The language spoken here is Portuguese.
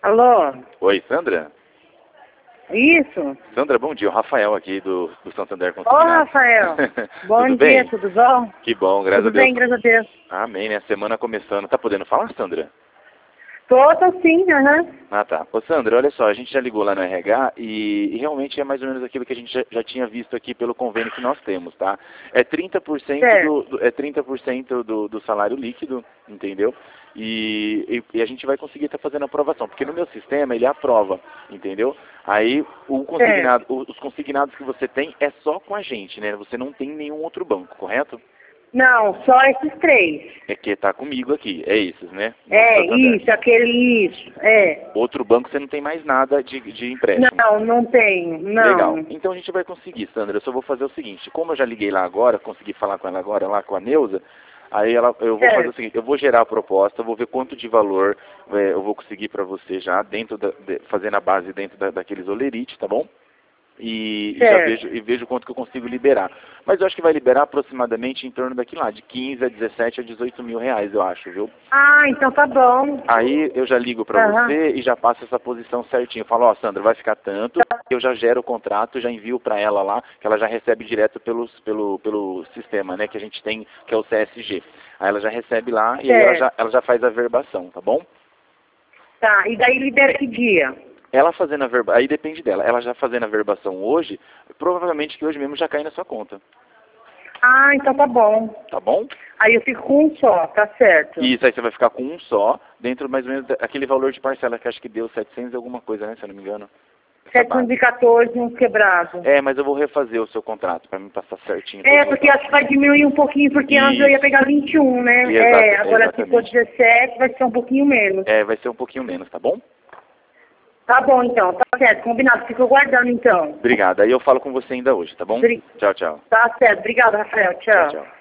Alô? Oi, Sandra? Isso? Sandra, bom dia. O Rafael aqui do Santander Ô, Consignado. Rafael. Bom Tudo dia, bem? tudo bom? Que bom, graças Tudo a Deus. bem, graças a Deus. Amém, né? A semana começando. Tá podendo falar, Sandra? Tô sim, aham. Ah, tá. Ô, Sandra, olha só, a gente já ligou lá no RH e realmente é mais ou menos aquilo que a gente já tinha visto aqui pelo convênio que nós temos, tá? É 30% Certo. é 30% do salário líquido, entendeu? E a gente vai conseguir estar fazendo a aprovação, porque no meu sistema ele aprova, entendeu? Aí os consignados que você tem é só com a gente, né? Você não tem nenhum outro banco, correto? Não, só esses três. É que tá comigo aqui, é esses, né? No É, Santander. isso, aquele isso, é. Outro banco você não tem mais nada de empréstimo. Não, não tenho, não. Legal. Então a gente vai conseguir, Sandra. Eu só vou fazer o seguinte. Como eu já liguei lá agora, consegui falar com ela agora, lá com a Neuza, aí eu vou fazer o seguinte. Eu vou gerar a proposta, vou ver quanto de valor eu vou conseguir para você já, fazendo a base dentro daqueles olerite, tá bom? E vejo quanto que eu consigo liberar. Mas eu acho que vai liberar aproximadamente em torno daqui lá, de 15 a 17 a 18 mil reais, eu acho, viu? Ah, então tá bom. Aí eu já ligo para você e já passo essa posição certinho. Eu falo, ó, Sandra, vai ficar tanto, eu já gero o contrato, já envio para ela lá, que ela já recebe direto pelo sistema, né, que a gente tem, que é o CSG. Aí ela já recebe lá e aí ela já faz a verbação, tá bom? Tá, e daí libera que dia? Ela fazendo a verbação, aí depende dela. Ela já fazendo a verbação hoje, provavelmente que hoje mesmo já cai na sua conta. Ah, então tá bom. Tá bom? Aí eu fico com um só, tá certo. Isso, aí você vai ficar com um só, dentro mais ou menos daquele valor de parcela que acho que deu 700 e alguma coisa, né, se eu não me engano. 714, uns quebrados. É, mas eu vou refazer o seu contrato para me passar certinho. É, porque acho que vai diminuir um pouquinho, porque antes eu ia pegar 21, né? Agora se for 17, vai ser um pouquinho menos. É, vai ser um pouquinho menos, tá bom? Tá bom, então. Tá certo, combinado. Fico aguardando, então. Obrigado. Aí eu falo com você ainda hoje, tá bom? Tchau, tchau. Tá certo. Obrigada, Rafael. Tchau. Tchau, tchau.